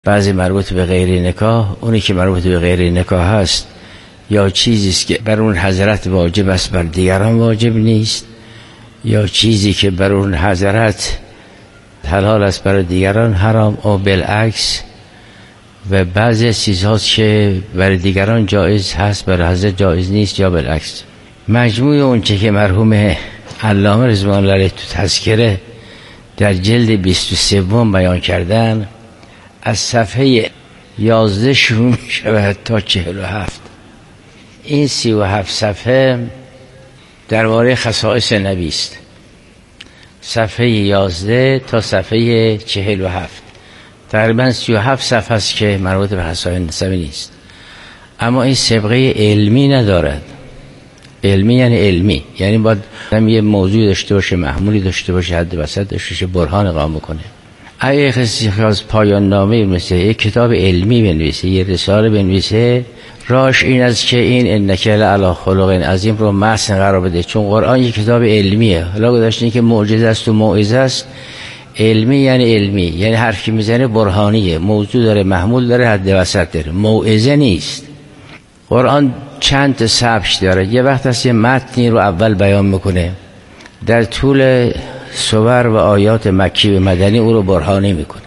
بعضی مربوط به غیر نکاح. اونی که مربوط به غیر نکاح هست یا چیزی است که بر اون حضرت واجب است بر دیگران واجب نیست، یا چیزی که بر اون حضرت حلال است بر دیگران حرام، او بالعکس. و بعضی چیزهاست که بر دیگران جایز هست بر حضرت جایز نیست یا بالعکس. مجموع اون چه که مرحوم علامه رضوان الله علیه تو تذکره در جلد 23 بیان کردن، از صفحه 11 شروع می شود تا 47. این 37 صفحه درباره خصائص نبی است، صفحه 11 تا صفحه 47. تقریبا 37 صفحه است که مربوط به خصائص نبی نیست. اما این سابقه علمی ندارد. علمی یعنی علمی، یعنی باید یه موضوع داشته باشه، محمولی داشته باشه، حد وسط داشته باشه، برهان اقامه کنه. اگه کسی از پایان نامه مثل یک کتاب علمی بنویسه، یه رساله بنویسه، راش این است که این انک لعلی خلق عظیم رو محسن قرار بده، چون قرآن یک کتاب علمیه. حالا گذاشتین که معجزه است و موعظه است. علمی یعنی علمی، یعنی حرفی میزنه برهانیه، موضوع داره، محمول داره، حد وسط داره، موعظه نیست. قرآن چند تا سبک داره. یه وقت هست یه متنی رو اول بیان میکنه، در طول سور و آیات مکی و مدنی او رو برهانی میکنه،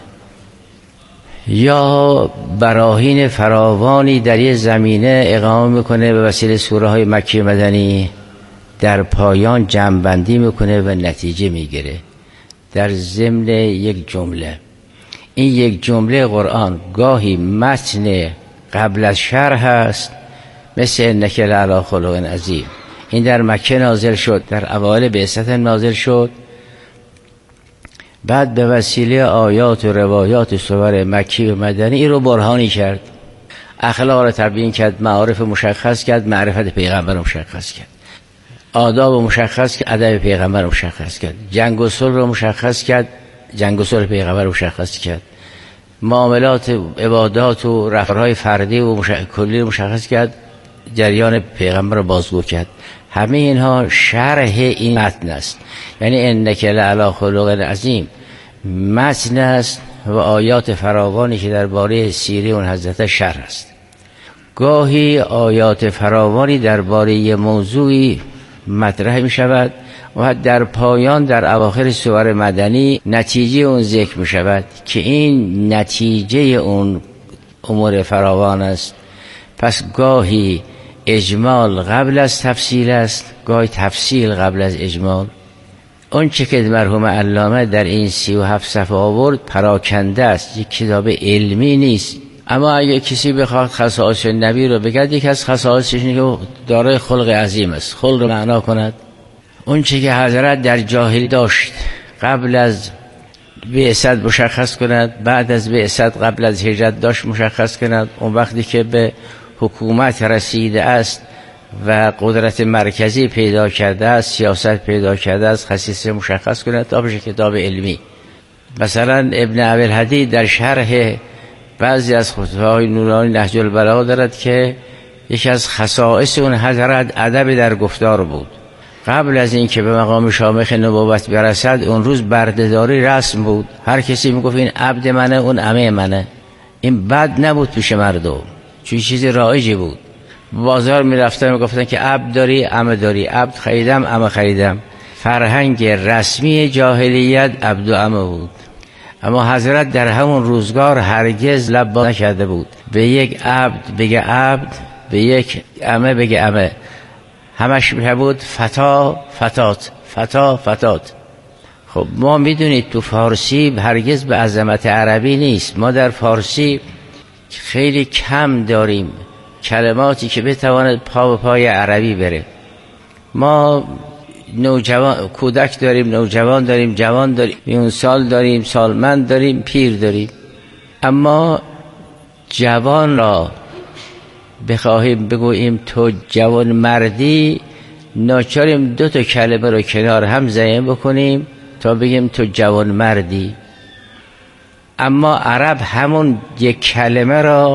یا براهین فراوانی در یه زمینه اقامه میکنه به وسیله سوره های مکی و مدنی، در پایان جمع‌بندی میکنه و نتیجه میگیره در ضمن یک جمله. این یک جمله قرآن گاهی متن قبل از شرح هست، مثل انک لعلی خلق عظیم. این در مکه نازل شد، در اوایل بعثت نازل شد، بعد به وسیله آیات و روایات سور مکی و مدنی این رو برهانی کرد، اخلاق رو تبیین کرد، معارف مشخص کرد، معرفت پیغمبر مشخص کرد، آداب مشخص کرد، ادب پیغمبر مشخص کرد، جنگ و صلح رو مشخص کرد، جنگ و صلح پیغمبر مشخص کرد، معاملات عبادات و رفتارهای فردی و کلی رو مشخص کرد، جریان پیغمبر رو بازگو کرد. همه اینها شرح این متن است. یعنی انک لعلی خلق عظیم متن است و آیات فراوانی که درباره سیره اون حضرت شرح است. گاهی آیات فراوانی درباره یه موضوعی مطرح می شود و در پایان در اواخر سور مدنی نتیجه اون ذکر می شود که این نتیجه اون امور فراوان است. پس گاهی اجمال قبل از تفصیل است، گاهی تفصیل قبل از اجمال. اون چه که مرحوم علامه در این 37 صفحه آورد پراکنده است، یک کتاب علمی نیست. اما اگه کسی بخواد خصائص نبی رو بگه، یک از خصائصش اینه که دارای خلق عظیم است، خلق رو معنا کند. اون چه که حضرت در جاهلی داشت قبل از بعثت مشخص کند، بعد از بعثت قبل از هجرت داشت مشخص کند، اون وقتی که به حکومت رسیده است و قدرت مرکزی پیدا کرده است، سیاست پیدا کرده است، خصیصه مشخص کنه تا بشه کتاب علمی. مثلا ابن ابی‌الحدید در شرح بعضی از خطبه‌های نورانی نهج البلاغه دارد که یکی از خصائص اون حضرت ادب در گفتار بود. قبل از این که به مقام شامخ نبوت برسد، اون روز بردهداری رسم بود، هر کسی میگفت این عبد منه، اون عمه منه. این بد نبود پیش مردم، چون چیز رایجی بود. بازار میرفتن میگفتن که عبد داری، عمه داری، عبد خریدم، عمه خریدم. فرهنگ رسمی جاهلیت عبد و عمه بود. اما حضرت در همون روزگار هرگز لب باز نکرده بود به یک عبد بگه عبد، به یک عمه بگه عمه. همش بود فتا فتات، فتا فتات. خب ما میدونید تو فارسی هرگز به عظمت عربی نیست. ما در فارسی خیلی کم داریم کلماتی که بتواند پا به پای عربی بره. ما نوجوان کودک داریم، نوجوان داریم، جوان داریم، میون سال داریم، سالمند داریم، پیر داریم. اما جوان را بخواهیم بگوییم تو جوان مردی، ناچاریم دو تا کلمه رو کنار هم ضم بکنیم تا بگیم تو جوان مردی. اما عرب همون یک کلمه را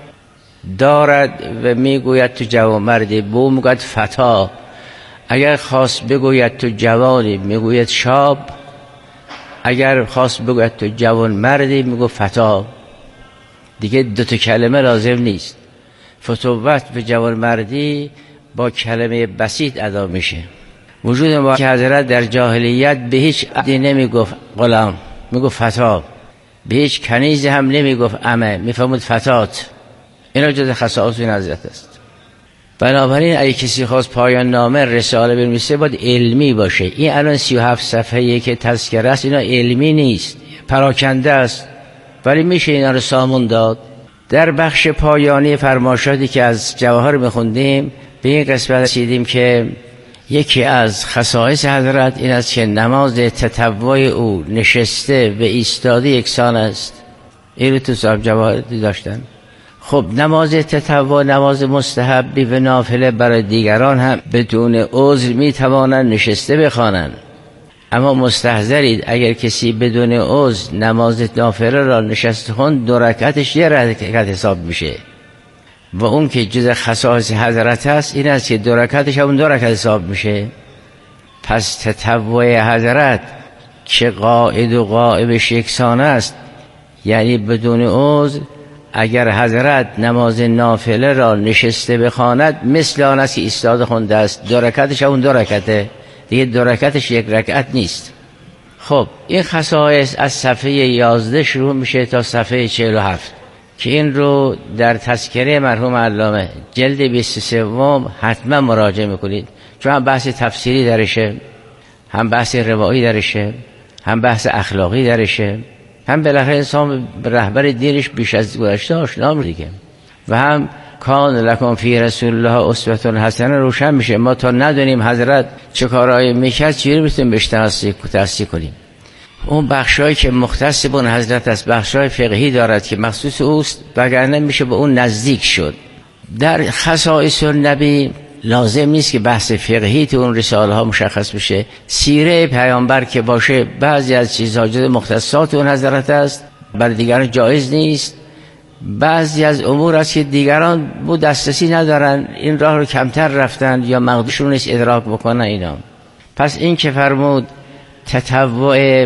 دارد و میگوید تو جوان مردی، بو میگوید فتا. اگر خواست بگوید تو جوانی میگوید شاب، اگر خواست بگوید تو جوان مردی میگو فتا. دیگه 2 کلمه لازم نیست. فتوت به جوانمردی با کلمه بسیط ادا میشه. وجود ما که حضرت در جاهلیت به هیچ عبدی نمیگفت غلام، میگفت فتا. به هیچ کنیز هم نمیگفت امه، میفهمود فتات. اینا جز خصائص این حضرت است. بنابراین اگه کسی خواست پایان نامه رساله بنویسه باید علمی باشه. این الان 37 صفحه‌ای که تذکره است اینا علمی نیست، پراکنده است، ولی میشه اینا رو سامون داد. در بخش پایانی فرمایشاتی که از جواهر میخوندیم به این قسمت رسیدیم که یکی از خصائص حضرت این است که نماز تطوع او نشسته و ایستاده یکسان است. این رو تو صاحب جواهر داشتن. خب نماز تطوع نماز مستحبی و نافله برای دیگران هم بدون عذر میتوانند نشسته بخوانند، اما مستحضرید اگر کسی بدون عذر نماز نافله را نشسته خوند 2 رکعتش 1 رکعت حساب میشه و اون که جز خصائص حضرت است این است که 2 رکعتش هم 2 رکعت حساب میشه. پس تطوع حضرت که قاعد و غائبش یکسان است، یعنی بدون عذر اگر حضرت نماز نافله را نشسته بخواند مثل آن است که ایستاده خونده است. 2 رکعتش هم 2 رکعته، دیگه 2 رکعتش 1 رکعت نیست. خب این خصائص از صفحه 11 شروع میشه تا صفحه 47 که این رو در تذکره مرحوم علامه جلد 23 حتما مراجعه میکنید، چون هم بحث تفسیری درشه، هم بحث روایی درشه، هم بحث اخلاقی درشه، هم بالاخره انسان به رهبر دینش بیش از گذشته آشنا میشه و هم کان لکم فی رسول الله اسوه حسنه روشن میشه. ما تا ندونیم حضرت چه کارهایی میکرد چجوری میتونیم بهش تأسی کنیم؟ اون بخشایی که مختص به اون حضرت است بخشای فقهی دارد که مخصوص اوست، وگرنه میشه به اون نزدیک شد. در خصائص النبی لازم نیست که بحث فقهی تو اون رساله ها مشخص بشه. سیره پیامبر که باشه بعضی از چیزها جز مختصات اون حضرت است، برای دیگران جایز نیست. بعضی از امور است که دیگران بو دسترسی ندارن، این راه رو کمتر رفتن یا مقدورشون نیست ادراک بکنن اینا. پس این که فرمود تطوع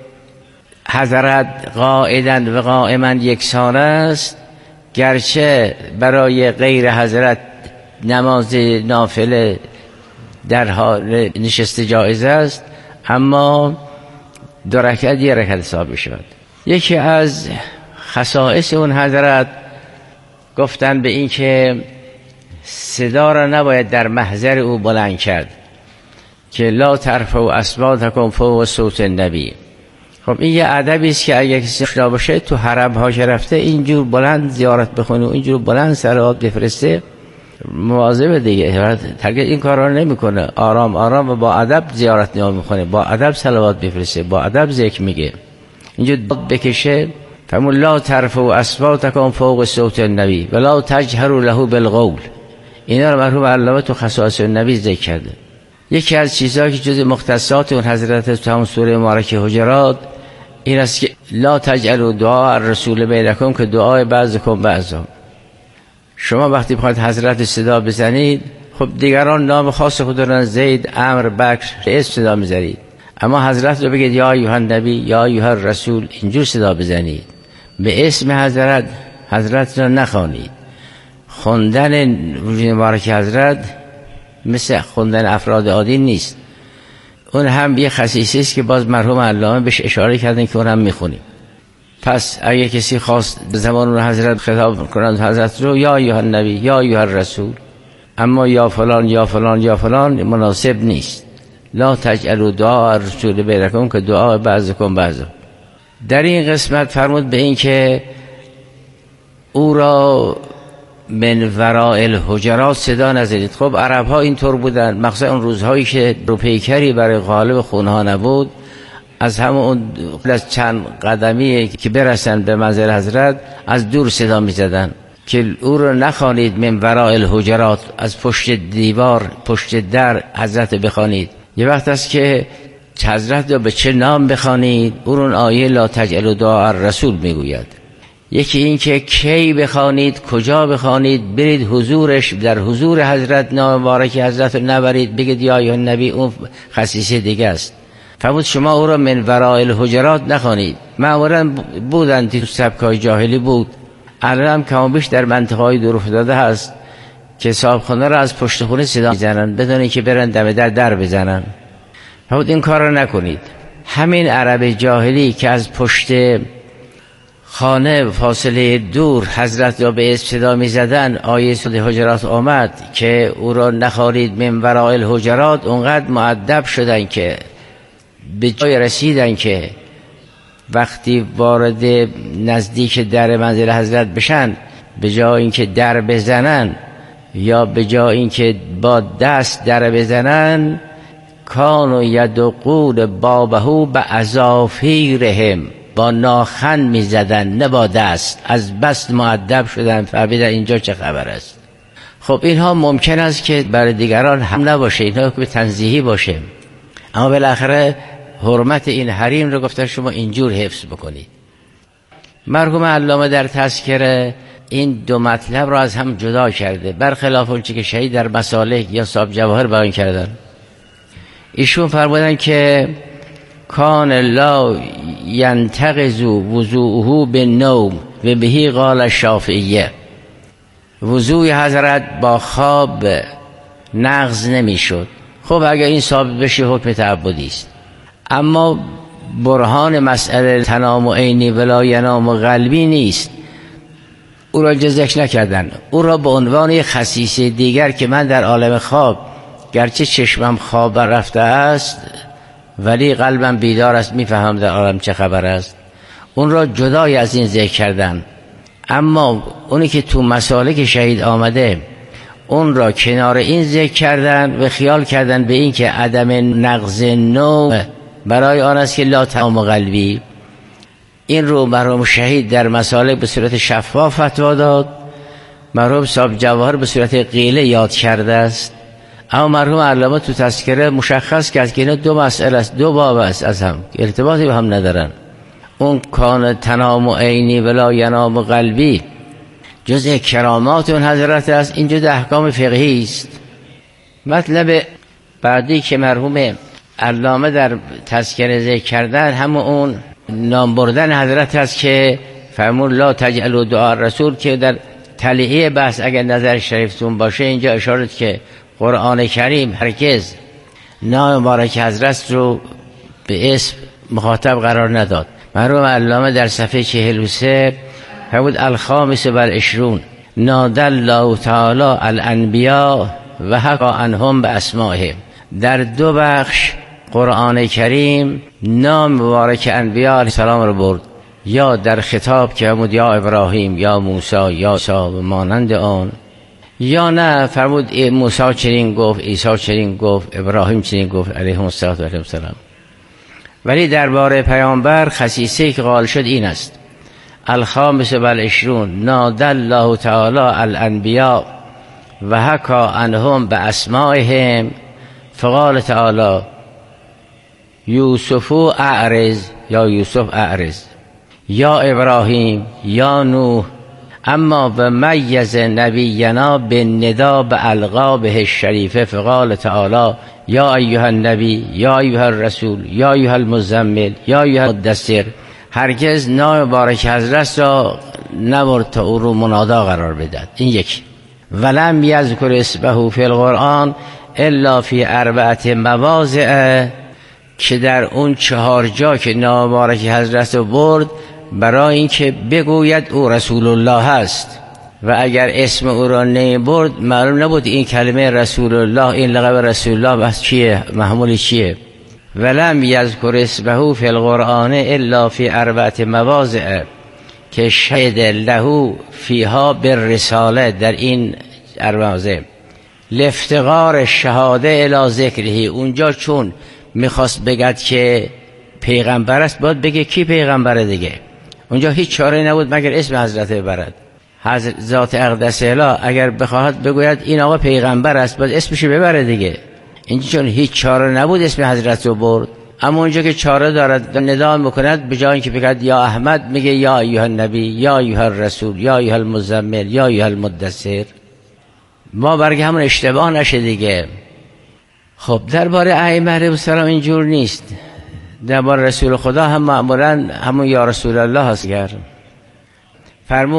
حضرت قاعداً و قائماً یکسان است، گرچه برای غیر حضرت نماز نافله در حال نشسته جایز است، اما 2 رکعت 1 رکعت حساب می‌شود. یکی از خصائص اون حضرت گفتن به این که صدا را نباید در محضر او بلند کرد که لا ترفعوا اصواتکم فوق صوت النبی. خب این یه ادبی است که اگه کسی آشنا باشه تو حرم ها که رفته اینجور بلند زیارت بخونه و اینجور بلند صلوات بفرسته مواظب دیگه، هرگز این کارا رو نمیکنه. آرام آرام و با ادب زیارت نگاه میکنه، با ادب صلوات بفرسته، با ادب ذکر میگه. اینجور داد بکشه فرمود لا ترفعوا اصواتکم فوق صوت النبی ولا تجهروا له بالقول. اینا رو مرحوم علامه تو خصائص النبی ذکر کرده. یکی از چیزهایی که جز مختصات اون حضرت تو همون سوره مبارکه حجرات این است که لا تجعلوا دعاء الرسول بینکم که دعای بعضکم بعضا. شما وقتی بخواید حضرت صدا بزنید، خب دیگران نام خاص خود دارن، زید، عمرو، بکر، اسم صدا میزنید، اما حضرت رو بگید یا ایها النبی یا ایها الرسول، اینجور صدا بزنید. به اسم حضرت را نخوانید. خوندن وجود مبارک حضرت مثل خوندن افراد عادی نیست. اون هم یه خصیصه است که باز مرحوم علامه بهش اشاره کردن که اون هم میخونیم. پس اگه کسی خواست به زمان اون حضرت خطاب کنند حضرت رو یا ایها النبی یا ایها الرسول، اما یا فلان یا فلان یا فلان مناسب نیست. لا تجعلوا دعاء الرسول بینکم که دعا بعضکم بعضا. در این قسمت فرمود به این که او را من وراء الحجرات صدا نزدید. خب عرب ها اینطور بودن، مخصوصا اون روزهایی که روپیکری برای غالب خونها نبود، از همون از چند قدمی که برسن به منزل حضرت از دور صدا می زدن که او رو نخوانید من وراء الحجرات، از پشت دیوار پشت در حضرت بخوانید. یه وقت است که حضرت رو به چه نام بخوانید، اون آیه لا تجعلوا دعاء الرسول میگوید. یکی این که کی بخوانید، کجا بخوانید، برید حضورش، در حضور حضرت نام مبارک حضرت رو نبرید بگید یا ایها النبی، اون خصیصه دیگه است. فرمود شما او را من وراء الحجرات نخوانید. معمولا بودن تو سبکای جاهلی بود، الان هم کم و بیش در منطقه‌های دور افتاده هست که صاحبخونه را از پشت خونه صدا میزنن بدون اینکه برن دم در بزنن. فرمود این کار را نکنید. همین عرب جاهلی که از پشت خانه فاصله دور حضرت را به اسم صدا می زدن، آیه سوره حجرات آمد که او را نخوارید من وراء الحجرات، اونقدر مؤدب شدن که به جای رسیدن که وقتی وارد نزدیک در منزل حضرت بشن، به جای اینکه در بزنن یا به جای اینکه با دست در بزنن، کانوا یدقون بابه باظافیرهم، با ناخن می زدن نه با دست. از بس مؤدب شدن، فهمیدن اینجا چه خبر است. خب اینها ممکن است که برای دیگران هم نباشه، اینها که تنزیهی باشه، اما بالاخره حرمت این حریم رو گفتن شما اینجور حفظ بکنید. مرحوم علامه در تذکره این دو مطلب رو از هم جدا کرده، برخلاف اون چیزی که شهید در مصالح یا صاحب جواهر بیان کردن. ایشون فرمودن که کان لا ینتقض وضوءه بالنوم و بهی قال الشافعیه، وضوء حضرت با خواب نقض نمیشد. خب اگر این ثابت بشه حکم تعبدی است، اما برهان مسئله تنام عینی ولا ینام قلبی نیست. او را ذکر نکردن، او را به عنوان یک خصیصه دیگر که من در عالم خواب گرچه چشمم خواب رفته است ولی قلبم بیدار است، میفهم در عالم چه خبر است، اون را جدای از این ذکر کردن. اما اونی که تو مسالک شهید آمده اون را کنار این ذکر کردن و خیال کردن به این که عدم نقض نوم برای آن است که لا تنام قلبی. این رو مرحوم شهید در مسالک به صورت شفاف فتوا داد، مرحوم صاحب جواهر به صورت قیله یاد کرده است، اما مرحوم علامه تو تذکره مشخص کرد که اینا دو مسئله است، دو باب است، از هم ارتباطی به هم ندارن. اون کان تنام عینی ولا ینام قلبی جزء کرامات اون حضرت است، این جزء احکام فقهی است. مطلب بعدی که مرحوم علامه در تذکره ذکر کردن همون اون نام بردن حضرت است که فرمود لا تجعلوا دعاء الرسول، که در تلیعه بحث اگر نظر شریفتون باشه اینجا اشاره که قرآن کریم هرگز نام مبارک حضرت رو به اسم مخاطب قرار نداد. مرحوم علامه در صفحه 43 فرمود الخامس والعشرون نادى الله تعالی الانبیاء و حکى عنهم باسمائهم. در دو بخش قرآن کریم نام مبارک انبیاء علیه السلام رو برد، یا در خطاب که فرمود یا ابراهیم یا موسی یا عیسی مانند آن، یا نه فرمود موسی چنین گفت، عیسی چنین گفت، ابراهیم چنین گفت علیهم السلام. ولی درباره پیامبر خصیصه که قائل شد این است الخامس والعشرون نادى الله تعالی الانبیاء و حکى عنهم باسمائهم فقال تعالی یوسف اعرض یا یوسف اعرض یا ابراهیم یا نوح، اما و میز نبینا بالندا بالقابه الشریفه فقال تعالی یا ایها النبی یا ایها الرسول یا ایها المزمل یا ایها المدثر. هرگز نام مبارک حضرت را نبرد تا او رو منادا قرار بدهد. این یک. ولم یذکر اسمه فی القرآن الا فی اربعه مواضع، که در اون 4 جا که نام مبارک حضرت رو برد برای اینکه بگوید او رسول الله هست، و اگر اسم او را نمیبرد معلوم نبود این کلمه رسول الله، این لقب رسول الله بس چیه، محمول چیه. ولم یذکر اسمه فی القرآن الا فی اربعه مواضع که شهد له فیها بالرساله، در این 4 مواضع لافتقار شهاده الی ذکره. اونجا چون میخواست بگد که پیغمبر است باید بگه کی پیغمبره دیگه، اونجا هیچ چاره نبود مگر اسم حضرت ببرد. حضرت ذات اقدس اله اگر بخواهد بگوید این آقا پیغمبر است باید اسمش ببره دیگه. اینجا چون هیچ چاره نبود اسم حضرت رو برد. اما اونجا که چاره دارد ندا میکند به جای اینکه بگد یا احمد میگه یا ایها النبی یا ایها الرسول یا ایها المزمل یا ایها المدثر. ما برگه همون اشتباه نشه دیگه. خب درباره ائمه علیهم السلام اینجور نیست. درباره رسول خدا هم معمولا همون یا رسول الله هست. فرمود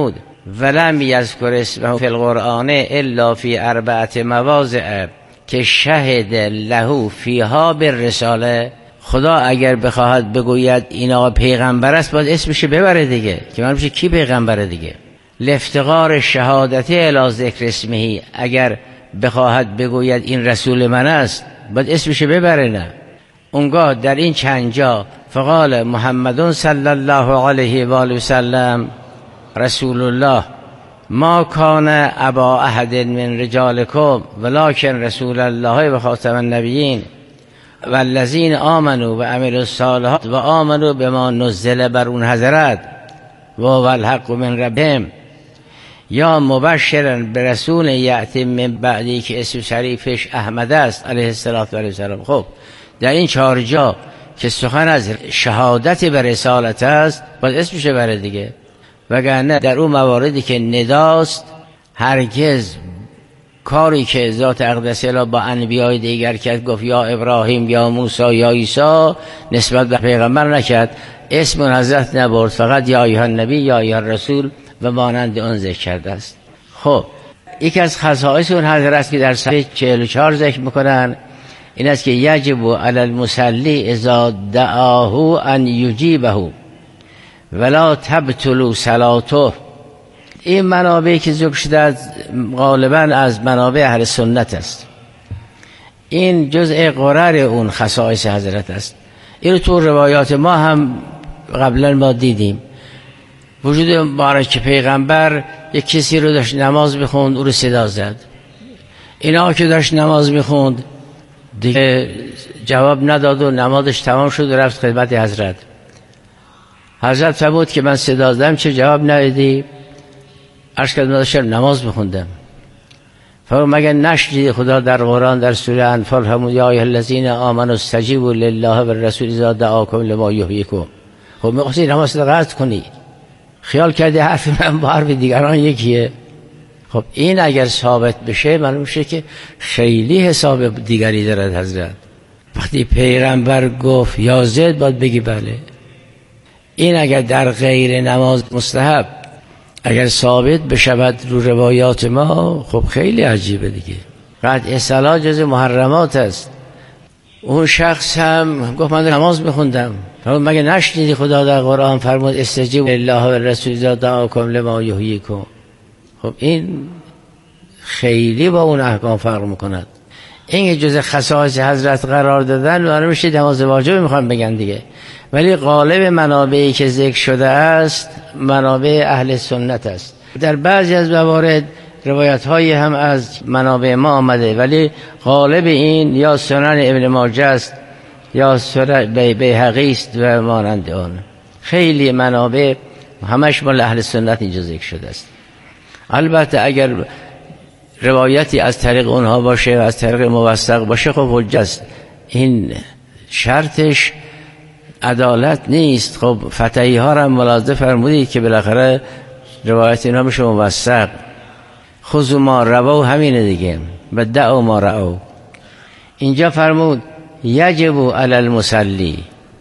ولم یذکر اسمه فی القرآن الا فی 4 مواضع که شهد له فیها بالرساله. خدا اگر بخواهد بگوید این آقا پیغمبر است باید اسمش ببره دیگه، که معلوم میشه کی پیغمبره دیگه. لافتقار شهادت الی ذکر اسمه، اگر بخواهد بگوید این رسول من است باید اسمش ببره. نه اونگاه در این چند جا فقال محمد صلی الله علیه و آله و سلم رسول الله ما کان ابا احد من رجالکم ولکن رسول الله و خاتم النبیین والذین آمنوا و عملوا الصالحات و آمنوا بما نزل بر اون حضرت و الحق من ربهم یا مبشرا برسول یأتی من بعدی که اسم شریفش احمد است علیه السلام. خب در این 4 جا که سخن از شهادت به رسالت است باید اسمش بره دیگه، وگرنه در اون مواردی که نداست هرگز کاری که ذات اقدس الی با انبیای دیگر کرد، گفت یا ابراهیم یا موسی یا عیسی، نسبت به پیغمبر نکرد، اسم اون حضرت نبرد، فقط یا ایها النبی یا ایها الرسول و مانند اون ذکر کرده است. خب یکی از خصائص اون حضرت که در صفحه 44 ذکر میکنن این است که یجب علی المصلی اذا دعاه ان یجیبه ولا تبطل صلاته. این منابعی که ذکر شده غالبا از منابع اهل سنت است. این جزء قرر اون خصائص حضرت است. این تو روایات ما هم قبلا ما دیدیم. وجود مبارک پیغمبر یک کسی رو داشت نماز میخوند، او رو صدا زد. اینا که داشت نماز میخوند دیگه جواب نداد و نمازش تمام شد و رفت خدمت حضرت. حضرت فرمود که من صدا زدم چه جواب ندادی؟ عرض کردم داشتم نماز میخوندم. فرمود مگر نشنیدی خدا در قرآن در سوره انفال فرمود یا ایها الذین آمنوا استجیبوا لله والرسول اذا دعاکم لما یحییکم. خب میخواستی نماز رو قطع کنی، خیال کردی حرف من با حرف دیگران یکیه. خب این اگر ثابت بشه معلوم میشه که خیلی حساب دیگری دارد حضرت. وقتی پیغمبر گفت یا زید باید بگی بله. این اگر در غیر نماز مستحب اگر ثابت بشود رو روایات ما، خب خیلی عجیبه دیگه. قطع صلاة جز محرمات است. اون شخص هم گفت من نماز میخوندم. مگه نشنیدی خدا در قرآن فرمود استجیبوا لله و الرسول اذا دعاکم لما یحییکم؟ خب این خیلی با اون احکام فرق میکند. این جز خصائص حضرت قرار دادن معلوم میشه نماز واجب میخوان بگن دیگه، ولی غالب منابعی که ذکر شده است منابع اهل سنت است. در بعضی از موارد روایت هایی هم از منابع ما آمده، ولی غالب این یا سنن ابن ماجه است یا سنن بیهقی است و مانند آن. خیلی منابع همش مال اهل سنت اینجا ذکر شده است. البته اگر روایتی از طریق اونها باشه و از طریق موثق باشه خب حجت است. این شرطش عدالت نیست. خب فتحی ها را ملاحظه فرمودید که بالاخره روایت اینا میشه موثق. خذوا ما رووا همینه دیگه و دعوا ما رأوا. اینجا فرمود یجب علی المصلی.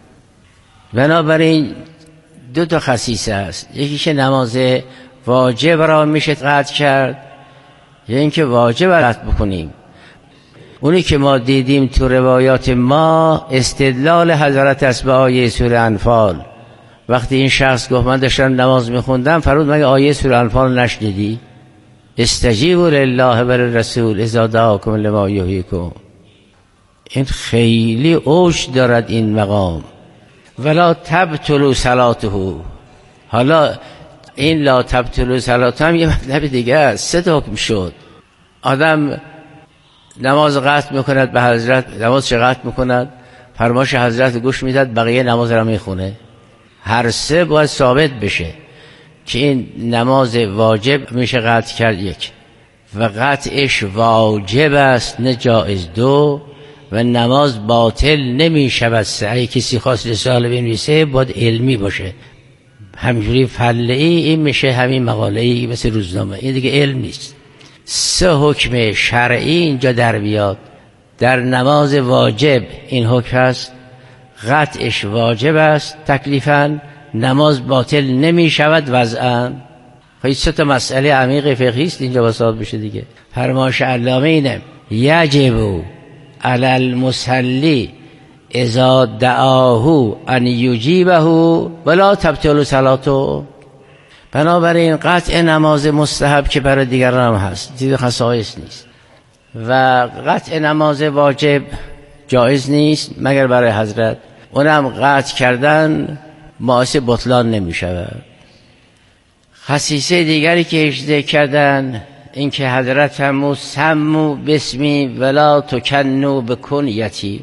بنابراین 2 خصیصه است، یکیش نماز واجب را میشه قطع کرد یا اینکه واجب قطع بکنیم. اونی که ما دیدیم تو روایات ما استدلال حضرت است به آیه سوره انفال. وقتی این شخص گفت من داشتم نماز میخوندم، فرمود مگه آیه سوره انفال نشنیدی؟ استجیبوا لله و الرسول اذا دعاکم لما یحییکم. این خیلی اوج دارد این مقام. ولا تبطلوا صلاته. حالا این لا تبطلوا صلاته هم یه مطلب دیگه است. 3 حکم شد. آدم نماز قطع میکند به حضرت، نماز چه قطع میکند، فرمایش حضرت گوش میداد، بقیه نماز را میخونه. هر 3 باید ثابت بشه که این نماز واجب میشه قطع کرد 1 و قطعش واجب است نه جایز 2 و نماز باطل نمیشود 3. اگه کسی خواست رساله بنویسه باید علمی باشه. همجوری فله‌ای این میشه همین مقاله‌ای مثل روزنامه، این دیگه علم نیست. 3 حکم شرعی اینجا در بیاد. در نماز واجب این حکم هست، قطعش واجب است تکلیفاً، نماز باطل نمی شود وضعاً. خیلی سه تا مسئله عمیق فقهی است اینجا وساط بشه دیگه. فرمایش علامه اینه یجب علی المصلی اذا دعاه ان یجیبه ولا تبطل صلاته. بنابراین قطع نماز مستحب که برای دیگران هم هست، دید خصائص نیست، و قطع نماز واجب جایز نیست مگر برای حضرت، اونم قطع کردن باعث بطلان نمی شود. خصیصه دیگری که ذکر کردن این که حضرت فرمود سموا باسمی ولا تکنوا بکنیتی.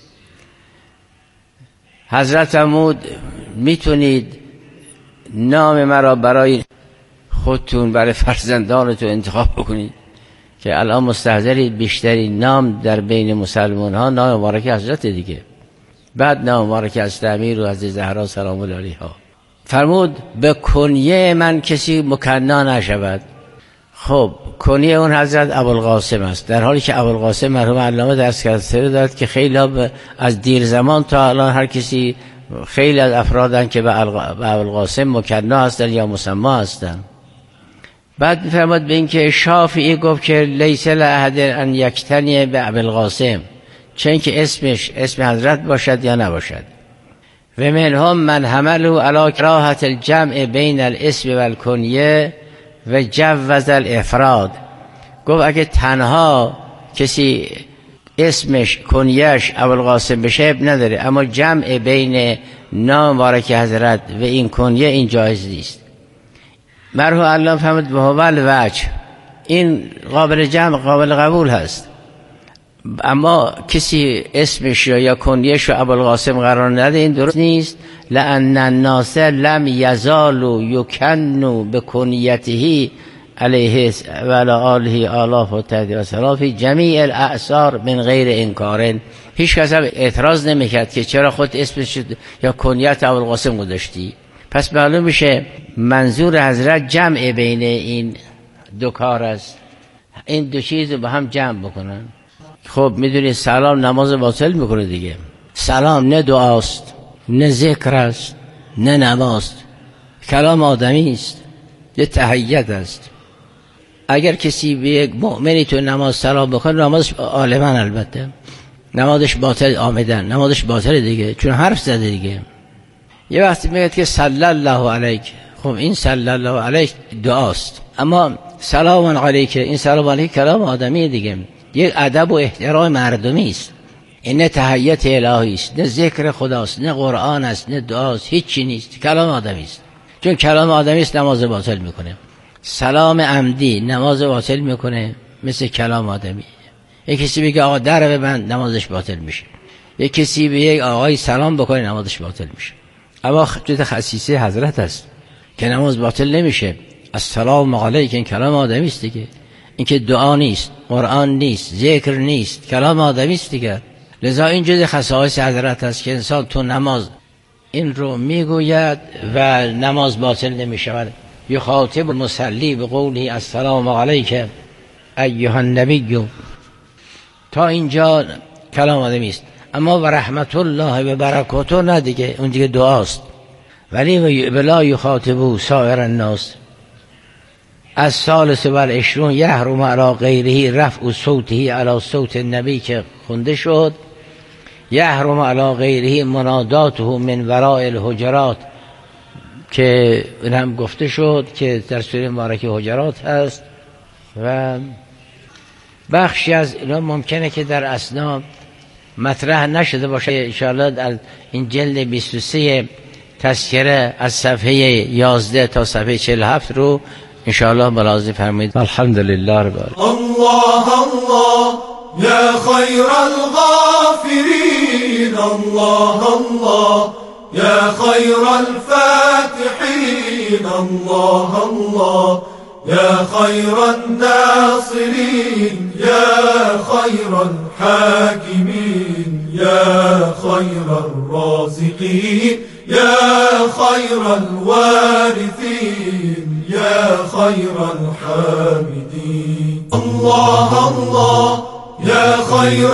حضرت فرمود میتونید نام مرا برای خودتون، برای فرزندانتون انتخاب بکنید که الان مستحضرید بیشتری نام در بین مسلمان ها نام مبارک حضرت دیگه، بعد نام مبارک حضرت امیر و حضرت زهرا سلام الله علیها. فرمود به کنیه من کسی مکنا نشود. خب کنیه اون حضرت ابوالقاسم است، در حالی که ابوالقاسم مرحوم علامه درس کرده دارد که خیلی از دیر زمان تا الان هر کسی، خیلی از افرادن که به ابوالقاسم مکنا هستن یا مسما هستن. بعد می‌فرماد به این که شافعی گفت که لیس لاحد ان یکتنی به ابوالقاسم، چون که اسمش اسم حضرت باشد یا نباشد. و منهم من حمله علی کراهة الجمع بین الاسم و الکنیه و جوز الافراد. گفت اگه تنها کسی اسمش کنیش ابوالقاسم بشه نداره، اما جمع بین نام مبارک حضرت و این کنیه این جایز نیست. مرحوم علامه فهمید به هول وجه این قابل جمع قابل قبول هست، اما کسی اسمش یا کنیش رو ابوالقاسم قرار نده این درست نیست. لأن الناس لم یزالوا یکنوا بکنیته علیه و علی آله آلاف و تهدید و سلام فی جمیع الاعصار من غیر انکار. هیچ کس هم اعتراض نمیکرد که چرا خود اسمش یا کنیت ابوالقاسم گذاشتی. پس معلوم میشه منظور حضرت جمع بین این دو کار است، این دو چیز رو با هم جمع بکنن. خب میدونید سلام نماز باطل میکنه دیگه. سلام نه دعاست، نه ذکر است، نه نماز، کلام آدمی است، یه تحیت است. اگر کسی به یک مؤمنی تو نماز سلام بکنه نمازش عالما البته نمازش باطل، آمدن نمازش باطل دیگه، چون حرف زده دیگه. یه وقتی میگه که صلی الله علیک، خب این صلی الله علیک دعاست، اما سلام علیک این سلام علیک کلام آدمی دیگه، یک ادب و احترام مردمی است. این نه تحیت الهی است، نه ذکر خداست، نه قرآن است، نه دعاست، هیچی نیست، کلام آدمی است. چون کلام آدمی است نماز باطل میکنه. سلام عمدی نماز باطل میکنه مثل کلام آدمی. یک کسی بگه آقا در ببند نمازش باطل میشه، یک کسی به یک آقای سلام بکنه نمازش باطل میشه. اما جز خصیصه حضرت است که نماز باطل نمیشه. السلام علیک این کلام آدمی است دیگه، این که دعا نیست، قرآن نیست، ذکر نیست، کلام آدمی است دیگه. لذا این جز خصائص حضرت است که انسان تو نماز این رو میگوید و نماز باطل نمیشود. یخاطب المصلی بقوله السلام علیک ایها النبی، تا اینجا کلام آدمی است. اما و رحمت الله و برکاته نه دیگه، اون دیگه دعاست. ولی بلا یخاطبه سایر الناس. از ثالث و العشرون یحرم علی غیره رفع صوته علی صوت النبی که خونده شد. یحرم علی غیره مناداته من وراء الحجرات که این هم گفته شد که در سوره مبارکه حجرات هست. و بخشی از اینا ممکنه که در اسنا مطرح نشده باشه. انشاءالله در این جلد 23 تذکره از صفحه 11 تا صفحه 47 رو انشاءالله ملاحظه فرمایید. الحمدلله رب العالمین. الله الله یا خیر الغافرین، الله الله یا خیر الفاتحین، الله الله یا خیر الناصرین، یا خیر الحاکمین، یا خیر الرازقین، یا خیر الوارثین، یا خیر الحامدین. الله الله یا خیر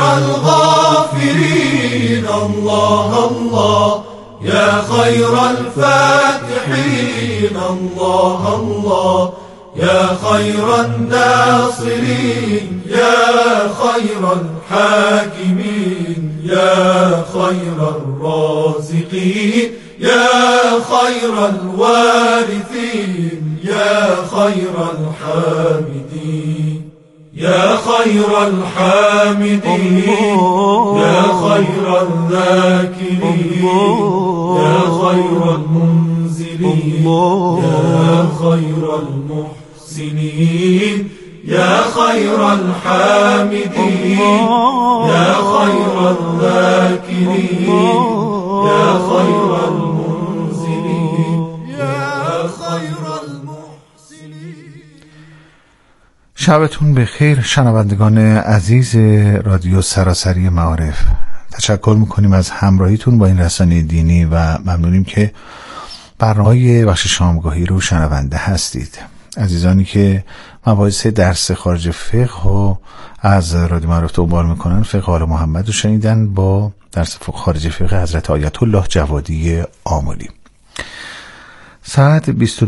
الغافرین، الله الله یا خیر الفاتحین، الله الله يا خير الناصرين يا خير الحاكمين يا خير الرازقين يا خير الوارثين يا خير الحامدين يا خير الحامدين يا خير الذاكرين يا خير المنزلين يا خير المحسنين يا خير الحامدين يا خير الذاكرين يا خير المنزلين يا خير المحسنين. شبتون بخیر شنوندگان عزیز رادیو سراسری معارف. تشکر میکنیم از همراهیتون با این رسانه دینی و ممنونیم که برنامه‌های بخش شامگاهی رو شنونده هستید. عزیزانی که مباحث درس خارج فقه و از رادیو معارف دنبال میکنن، فقه آل محمد رو شنیدن با درس خارج فقه حضرت آیت الله جوادی آملی. ساعت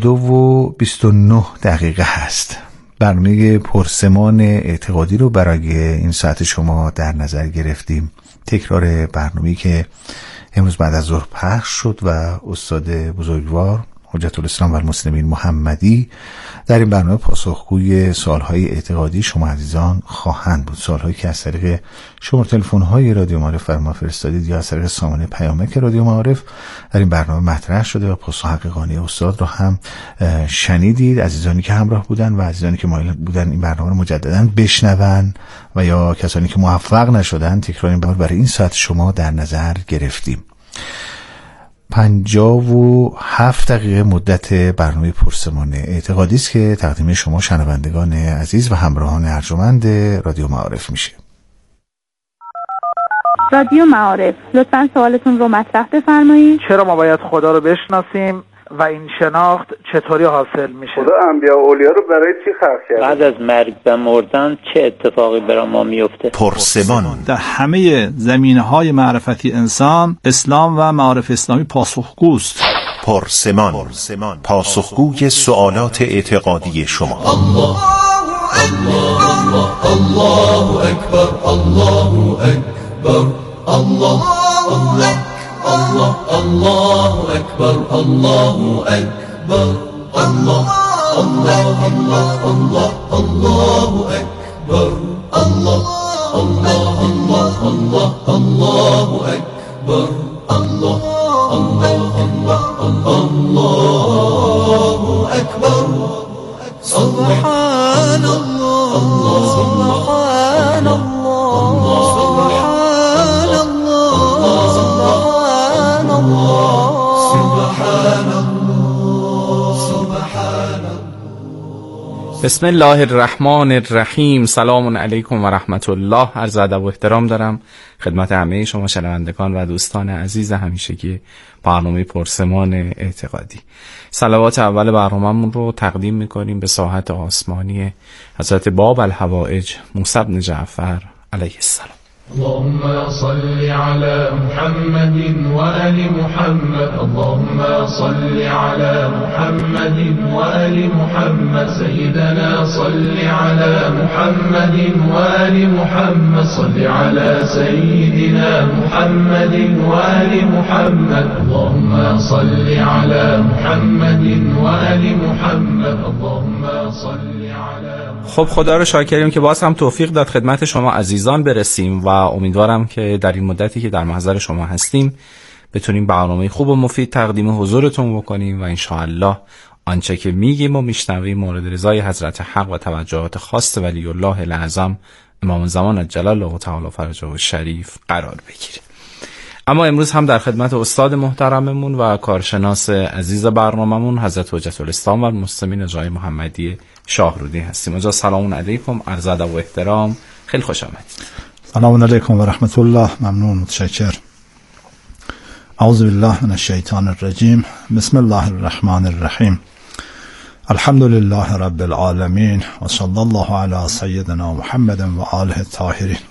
22:29 هست. برنامه پرسمان اعتقادی رو برای این ساعت شما در نظر گرفتیم. تکرار برنامه‌ای که امروز بعد از ظهر پخش شد و استاد بزرگوار حجت الاسلام و المسلمین محمدی در این برنامه پاسخگوی سوالهای اعتقادی شما عزیزان خواهند بود. سوالهایی که از طریق شماره تلفن‌های رادیو معارف بر ما فرستادید یا از طریق سامانه پیامک رادیو معارف در این برنامه مطرح شده و پاسخ حقیقانی استاد رو هم شنیدید. عزیزانی که همراه بودن و عزیزانی که مایل بودن این برنامه رو مجددا بشنون و یا کسانی که موفق نشدن، تکرار این برای این ساعت شما در نظر گرفتیم. 57 دقیقه مدت برنامه پرسمان اعتقادی است که تقدیم شما شنوندگان عزیز و همراهان ارجمند رادیو معارف میشه. رادیو معارف، لطفاً سوالتون رو مطرح بفرمایید. چرا ما باید خدا رو بشناسیم و این شناخت چطوری حاصل میشه؟ خدا انبیا و اولیا رو برای چی خلق کرده؟ بعد از مرگ و مردن چه اتفاقی برای ما میفته؟ پرسمان. در همه زمینه‌های معرفتی انسان، اسلام و معارف اسلامی پاسخگوست. پرسمان، پاسخگوی سوالات اعتقادی شما. الله الله الله اکبر الله اکبر الله الله الله الله اکبر الله اکبر الله الله الله الله الله اکبر الله الله الله الله الله اکبر الله الله الله الله اکبر سبحان الله سبحان الله سبحان الله سبحان الله سبحان الله سبحان الله. بسم الله الرحمن الرحیم. سلام علیکم و رحمت الله. عرض ادب و احترام دارم خدمت همه شما شنوندگان و دوستان عزیز همیشگی برنامه پرسمان اعتقادی. صلوات اول برنامه‌مون رو تقدیم می‌کنیم به ساحت آسمانی حضرت باب الحوائج موسی بن جعفر علیه السلام. اللهم صل على محمد وآل محمد اللهم صل على محمد وآل محمد سيدنا صل على محمد وآل محمد صل على سيدنا محمد وآل محمد اللهم صل على محمد وآل محمد اللهم صل على. خب خدا رو شاکریم که باز هم توفیق داد خدمت شما عزیزان برسیم و امیدوارم که در این مدتی که در محضر شما هستیم بتونیم برنامه خوب و مفید تقدیم حضورتون بکنیم و انشاءالله آنچه که میگیم و میشنویم مورد رضای حضرت حق و توجهات خاص ولی الله الاعظم امام زمان عجل الله تعالی فرجه الشریف قرار بگیره. اما امروز هم در خدمت استاد محترممون و کارشناس عزیز برنامه‌مون حضرت حجت الاسلام و المسلمین جای محمدی شاهرودی هستیم. اجازه سلام علیکم، عرض ادب و احترام، خیلی خوش آمدید. سلام علیکم و رحمت الله. ممنون، متشکر. اعوذ بالله من الشیطان الرجیم. بسم الله الرحمن الرحیم. الحمد لله رب العالمین و صلی الله علی سیدنا محمد و آله الطاهرین